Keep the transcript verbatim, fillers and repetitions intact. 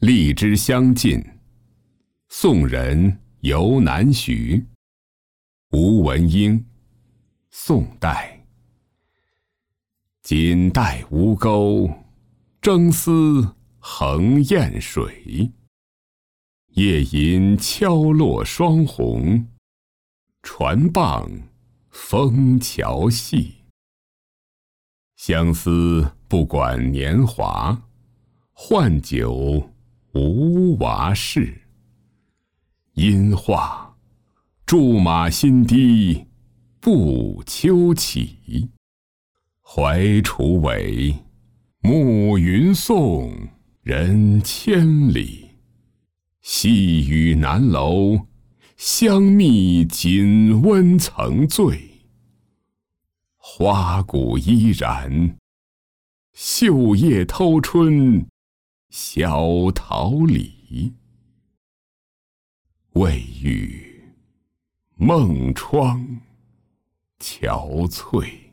荔枝相近，宋人游南徐。吴文英，宋代。锦带吴钩，征丝横雁水。夜吟敲落双红，船傍枫桥细。相思不管年华，换酒无娃事。音画驻马新低，步秋起。怀楚尾，暮云送，人千里。细雨南楼，香蜜锦温曾醉。花鼓依然，绣叶偷春小桃李。未遇梦窗憔悴。